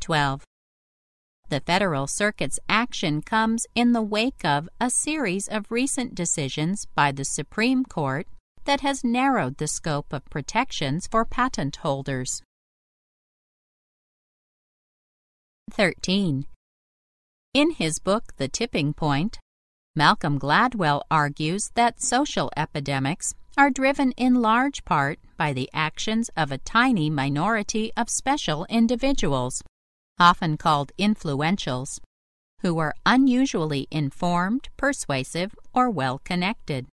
12. The Federal Circuit's action comes in the wake of a series of recent decisions by the Supreme Court that has narrowed the scope of protections for patent holders. 13. In his book The Tipping Point, Malcolm Gladwell argues that social epidemics are driven in large part by the actions of a tiny minority of special individuals, often called influentials, who are unusually informed, persuasive, or well-connected.